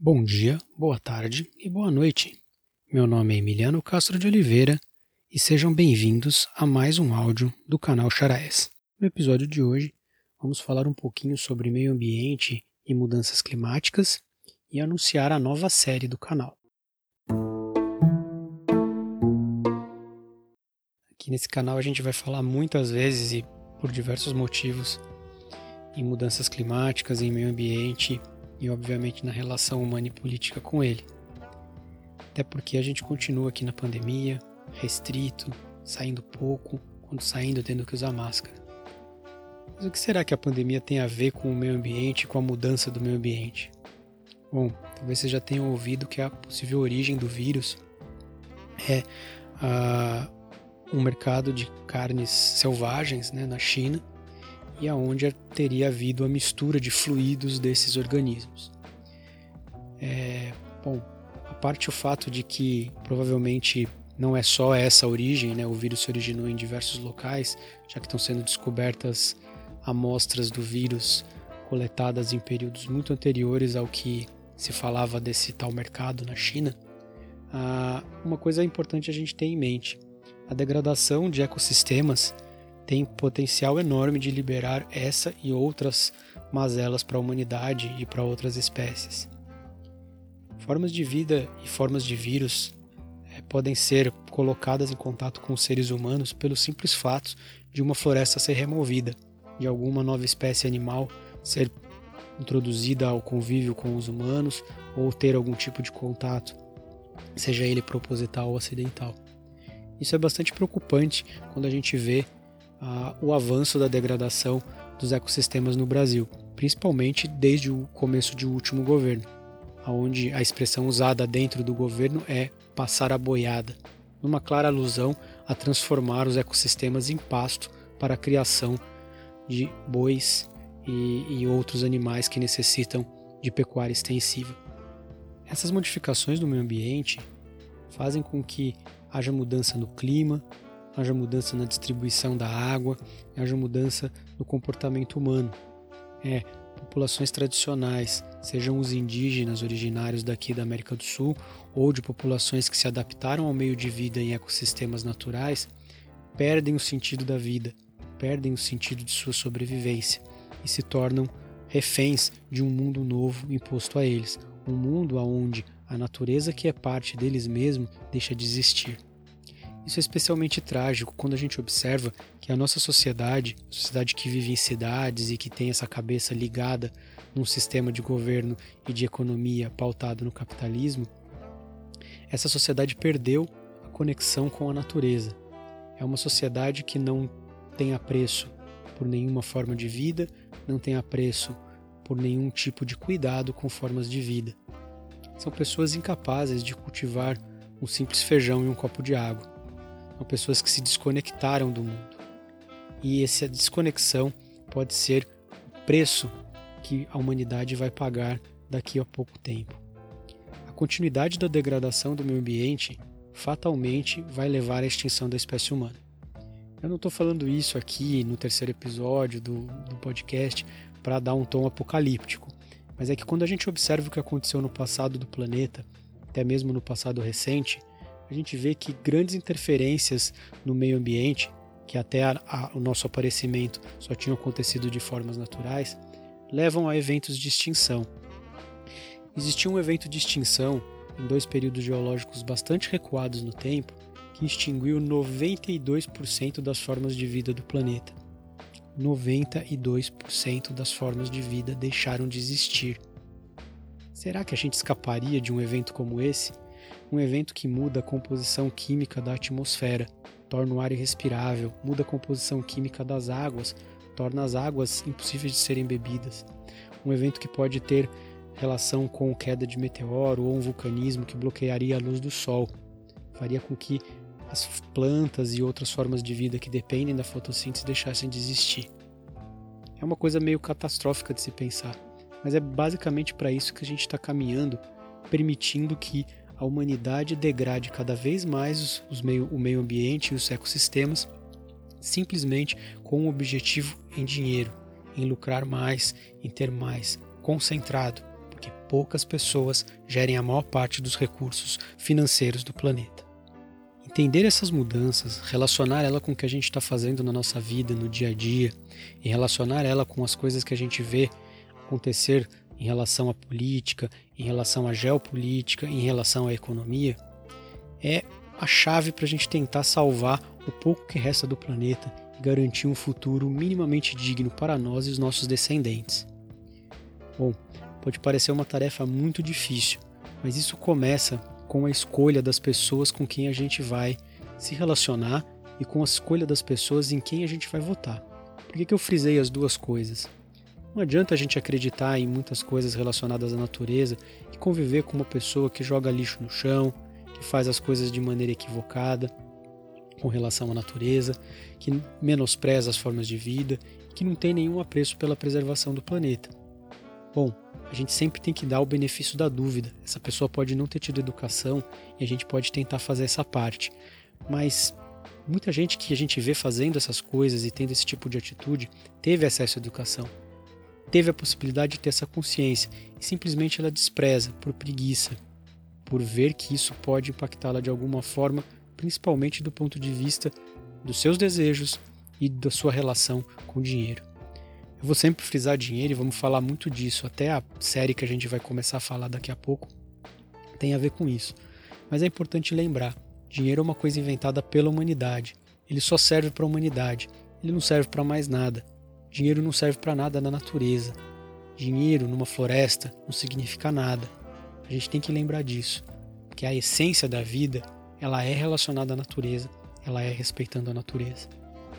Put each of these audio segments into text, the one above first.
Bom dia, boa tarde e boa noite. Meu nome é Emiliano Castro de Oliveira e sejam bem-vindos a mais um áudio do canal Xaraes. No episódio de hoje, vamos falar um pouquinho sobre meio ambiente e mudanças climáticas e anunciar a nova série do canal. Aqui nesse canal a gente vai falar muitas vezes e por diversos motivos em mudanças climáticas, em meio ambiente e obviamente na relação humana e política com ele. Até porque a gente continua aqui na pandemia, restrito, saindo pouco, quando saindo tendo que usar máscara. Mas o que será que a pandemia tem a ver com o meio ambiente e com a mudança do meio ambiente? Bom, talvez vocês já tenham ouvido que a possível origem do vírus é um mercado de carnes selvagens, na China, e aonde teria havido a mistura de fluidos desses organismos. A parte o fato de que provavelmente não é só essa a origem, o vírus se originou em diversos locais, já que estão sendo descobertas amostras do vírus coletadas em períodos muito anteriores ao que se falava desse tal mercado na China. Uma coisa importante a gente ter em mente: a degradação de ecossistemas tem potencial enorme de liberar essa e outras mazelas para a humanidade e para outras espécies. Formas de vida e formas de vírus podem ser colocadas em contato com os seres humanos pelo simples fato de uma floresta ser removida, de alguma nova espécie animal ser introduzida ao convívio com os humanos ou ter algum tipo de contato, seja ele proposital ou acidental. Isso é bastante preocupante quando a gente vê o avanço da degradação dos ecossistemas no Brasil, principalmente desde o começo do último governo, onde a expressão usada dentro do governo é passar a boiada, numa clara alusão a transformar os ecossistemas em pasto para a criação de bois e outros animais que necessitam de pecuária extensiva. Essas modificações do meio ambiente fazem com que haja mudança no clima, haja mudança na distribuição da água, haja mudança no comportamento humano. Populações tradicionais, sejam os indígenas originários daqui da América do Sul ou de populações que se adaptaram ao meio de vida em ecossistemas naturais, perdem o sentido da vida, perdem o sentido de sua sobrevivência e se tornam reféns de um mundo novo imposto a eles, um mundo onde a natureza que é parte deles mesmos deixa de existir. Isso é especialmente trágico quando a gente observa que a nossa sociedade que vive em cidades e que tem essa cabeça ligada num sistema de governo e de economia pautado no capitalismo, essa sociedade perdeu a conexão com a natureza. É uma sociedade que não tem apreço por nenhuma forma de vida, não tem apreço por nenhum tipo de cuidado com formas de vida. São pessoas incapazes de cultivar um simples feijão e um copo de água. São pessoas que se desconectaram do mundo. E essa desconexão pode ser o preço que a humanidade vai pagar daqui a pouco tempo. A continuidade da degradação do meio ambiente fatalmente vai levar à extinção da espécie humana. Eu não estou falando isso aqui no terceiro episódio do podcast para dar um tom apocalíptico, mas é que quando a gente observa o que aconteceu no passado do planeta, até mesmo no passado recente, a gente vê que grandes interferências no meio ambiente, que até o nosso aparecimento só tinham acontecido de formas naturais, levam a eventos de extinção. Existiu um evento de extinção em 2 períodos geológicos bastante recuados no tempo, que extinguiu 92% das formas de vida do planeta. 92% das formas de vida deixaram de existir. Será que a gente escaparia de um evento como esse? Um evento que muda a composição química da atmosfera, torna o ar irrespirável, muda a composição química das águas, torna as águas impossíveis de serem bebidas. Um evento que pode ter relação com queda de meteoro ou um vulcanismo que bloquearia a luz do sol, faria com que as plantas e outras formas de vida que dependem da fotossíntese deixassem de existir. É uma coisa meio catastrófica de se pensar, mas é basicamente para isso que a gente está caminhando, permitindo que a humanidade degrade cada vez mais o meio ambiente e os ecossistemas, simplesmente com um objetivo em dinheiro, em lucrar mais, em ter mais, concentrado, porque que poucas pessoas gerem a maior parte dos recursos financeiros do planeta. Entender essas mudanças, relacionar ela com o que a gente está fazendo na nossa vida, no dia a dia, e relacionar ela com as coisas que a gente vê acontecer em relação à política, em relação à geopolítica, em relação à economia, é a chave para a gente tentar salvar o pouco que resta do planeta e garantir um futuro minimamente digno para nós e os nossos descendentes. Bom, pode parecer uma tarefa muito difícil, mas isso começa com a escolha das pessoas com quem a gente vai se relacionar e com a escolha das pessoas em quem a gente vai votar. Por que eu frisei as duas coisas? Não adianta a gente acreditar em muitas coisas relacionadas à natureza e conviver com uma pessoa que joga lixo no chão, que faz as coisas de maneira equivocada com relação à natureza, que menospreza as formas de vida, que não tem nenhum apreço pela preservação do planeta. Bom, a gente sempre tem que dar o benefício da dúvida. Essa pessoa pode não ter tido educação e a gente pode tentar fazer essa parte. Mas muita gente que a gente vê fazendo essas coisas e tendo esse tipo de atitude teve acesso à educação, teve a possibilidade de ter essa consciência e simplesmente ela despreza por preguiça, por ver que isso pode impactá-la de alguma forma, principalmente do ponto de vista dos seus desejos e da sua relação com o dinheiro. Eu vou sempre frisar dinheiro e vamos falar muito disso, até a série que a gente vai começar a falar daqui a pouco tem a ver com isso. Mas é importante lembrar, dinheiro é uma coisa inventada pela humanidade, ele só serve para a humanidade, ele não serve para mais nada. Dinheiro não serve para nada na natureza, dinheiro numa floresta não significa nada. A gente tem que lembrar disso, porque a essência da vida, ela é relacionada à natureza, ela é respeitando a natureza.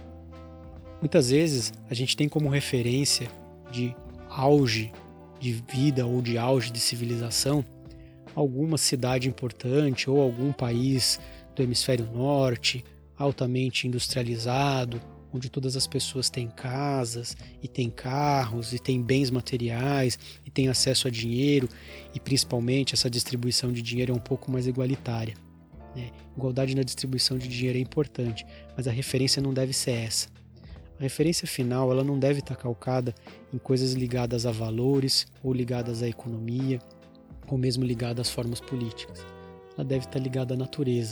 Muitas vezes a gente tem como referência de auge de vida ou de auge de civilização alguma cidade importante ou algum país do hemisfério norte, altamente industrializado, onde todas as pessoas têm casas e têm carros e têm bens materiais e têm acesso a dinheiro e principalmente essa distribuição de dinheiro é um pouco mais igualitária. Igualdade na distribuição de dinheiro é importante, mas a referência não deve ser essa. A referência final ela não deve estar calcada em coisas ligadas a valores ou ligadas à economia ou mesmo ligadas às formas políticas. Ela deve estar ligada à natureza.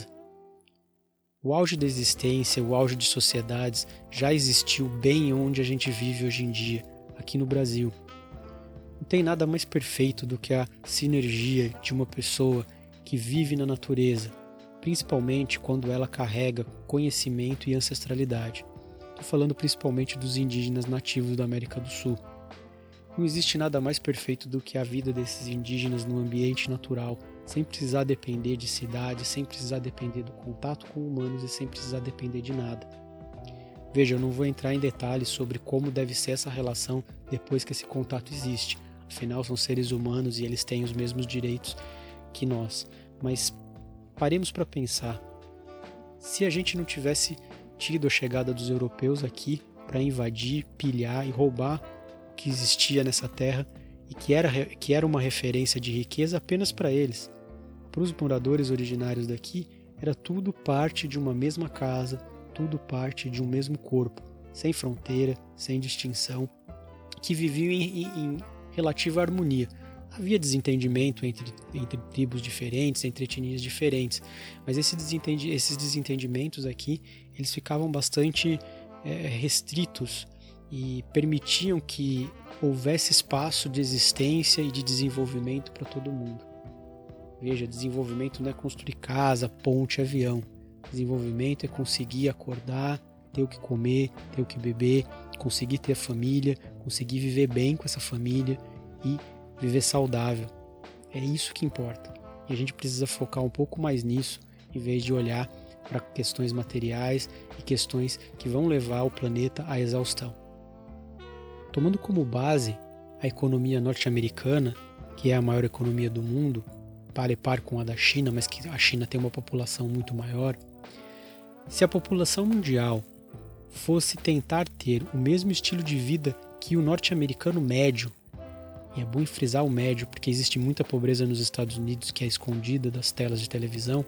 O auge da existência, o auge de sociedades já existiu bem onde a gente vive hoje em dia, aqui no Brasil. Não tem nada mais perfeito do que a sinergia de uma pessoa que vive na natureza, principalmente quando ela carrega conhecimento e ancestralidade. Estou falando principalmente dos indígenas nativos da América do Sul. Não existe nada mais perfeito do que a vida desses indígenas no ambiente natural, sem precisar depender de cidade, sem precisar depender do contato com humanos e sem precisar depender de nada. Veja, eu não vou entrar em detalhes sobre como deve ser essa relação depois que esse contato existe. Afinal, são seres humanos e eles têm os mesmos direitos que nós. Mas paremos para pensar. Se a gente não tivesse tido a chegada dos europeus aqui para invadir, pilhar e roubar o que existia nessa terra e que era uma referência de riqueza apenas para eles. Para os moradores originários daqui, era tudo parte de uma mesma casa, tudo parte de um mesmo corpo, sem fronteira, sem distinção, que viviam em relativa harmonia. Havia desentendimento entre tribos diferentes, entre etnias diferentes, mas esses desentendimentos aqui, eles ficavam bastante restritos e permitiam que houvesse espaço de existência e de desenvolvimento para todo mundo. Veja, desenvolvimento não é construir casa, ponte, avião. Desenvolvimento é conseguir acordar, ter o que comer, ter o que beber, conseguir ter família, conseguir viver bem com essa família e viver saudável. É isso que importa. E a gente precisa focar um pouco mais nisso, em vez de olhar para questões materiais e questões que vão levar o planeta à exaustão. Tomando como base a economia norte-americana, que é a maior economia do mundo, par e par com a da China, mas que a China tem uma população muito maior, se a população mundial fosse tentar ter o mesmo estilo de vida que o norte-americano médio, e é bom frisar o médio porque existe muita pobreza nos Estados Unidos que é escondida das telas de televisão,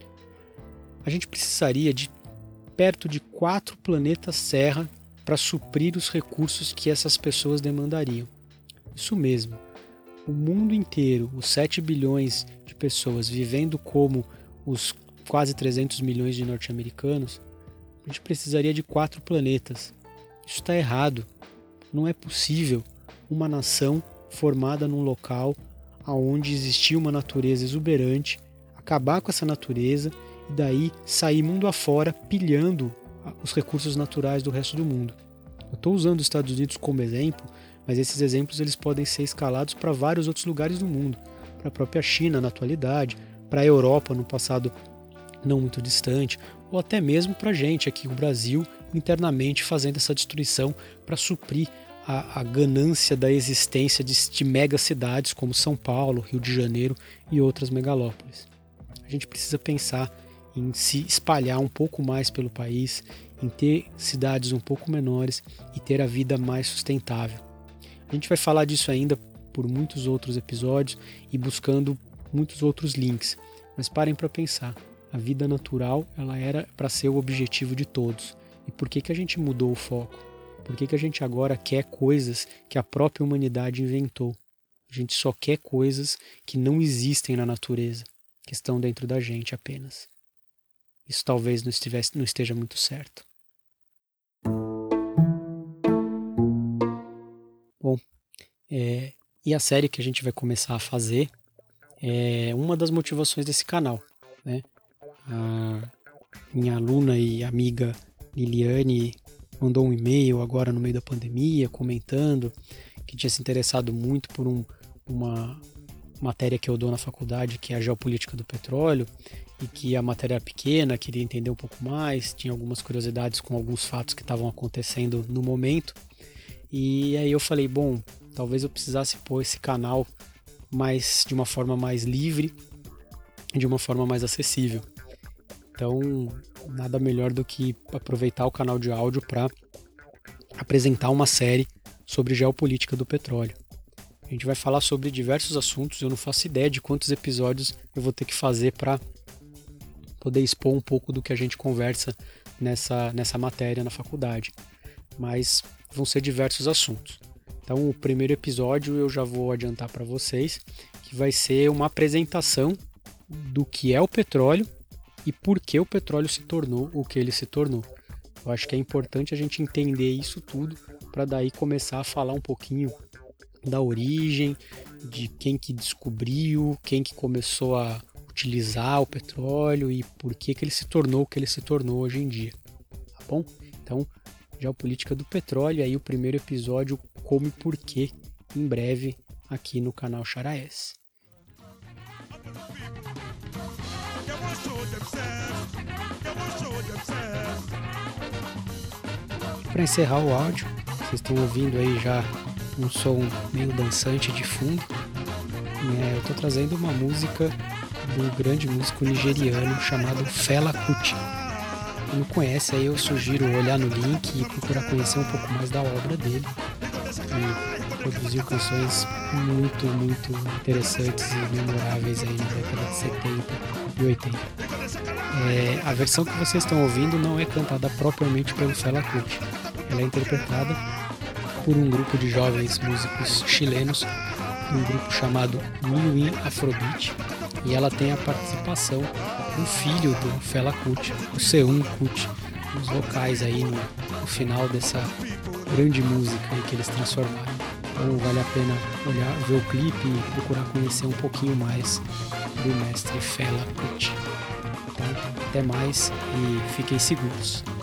a gente precisaria de perto de 4 planetas Terra para suprir os recursos que essas pessoas demandariam. Isso mesmo, o mundo inteiro, os 7 bilhões de pessoas vivendo como os quase 300 milhões de norte-americanos, a gente precisaria de 4 planetas. Isso está errado. Não é possível uma nação formada num local onde existia uma natureza exuberante, acabar com essa natureza e daí sair mundo afora pilhando os recursos naturais do resto do mundo. Eu estou usando os Estados Unidos como exemplo, mas esses exemplos eles podem ser escalados para vários outros lugares do mundo, para a própria China na atualidade, para a Europa no passado não muito distante, ou até mesmo para a gente aqui, o Brasil, internamente fazendo essa destruição para suprir a ganância da existência de megacidades como São Paulo, Rio de Janeiro e outras megalópolis. A gente precisa pensar em se espalhar um pouco mais pelo país, em ter cidades um pouco menores e ter a vida mais sustentável. A gente vai falar disso ainda por muitos outros episódios e buscando muitos outros links, mas parem para pensar. A vida natural ela era para ser o objetivo de todos. E por que a gente mudou o foco? Por que a gente agora quer coisas que a própria humanidade inventou? A gente só quer coisas que não existem na natureza, que estão dentro da gente apenas. Isso talvez não esteja muito certo. Bom, e a série que a gente vai começar a fazer é uma das motivações desse canal, né? A minha aluna e amiga Liliane mandou um e-mail agora no meio da pandemia comentando que tinha se interessado muito por uma matéria que eu dou na faculdade, que é a geopolítica do petróleo, e que a matéria era pequena, queria entender um pouco mais, tinha algumas curiosidades com alguns fatos que estavam acontecendo no momento. E aí eu falei, bom, talvez eu precisasse pôr esse canal de uma forma mais livre e de uma forma mais acessível. Então, nada melhor do que aproveitar o canal de áudio para apresentar uma série sobre geopolítica do petróleo. A gente vai falar sobre diversos assuntos, eu não faço ideia de quantos episódios eu vou ter que fazer para poder expor um pouco do que a gente conversa nessa matéria na faculdade. Mas vão ser diversos assuntos. Então, o primeiro episódio eu já vou adiantar para vocês, que vai ser uma apresentação do que é o petróleo e por que o petróleo se tornou o que ele se tornou. Eu acho que é importante a gente entender isso tudo para daí começar a falar um pouquinho da origem, de quem que descobriu, quem que começou a utilizar o petróleo e por que ele se tornou o que ele se tornou hoje em dia. Tá bom? Então, geopolítica do petróleo, aí o primeiro episódio, como e por que, em breve, aqui no canal Charaes. Para encerrar o áudio, vocês estão ouvindo aí já um som meio dançante de fundo. Eu estou trazendo uma música do grande músico nigeriano chamado Fela Kuti. Quem não conhece, aí eu sugiro olhar no link e procurar conhecer um pouco mais da obra dele. Ele produziu canções muito, muito interessantes e memoráveis aí na década de 70 e 80. A versão que vocês estão ouvindo não é cantada propriamente pelo Fela Kuti. Ela é interpretada por um grupo de jovens músicos chilenos, um grupo chamado Minuim Afrobeat, e ela tem a participação do filho do Fela Kuti, o Seun Kuti, nos vocais aí no final dessa grande música aí que eles transformaram. Então vale a pena olhar, ver o clipe e procurar conhecer um pouquinho mais do mestre Fela Kuti. Então, até mais e fiquem seguros.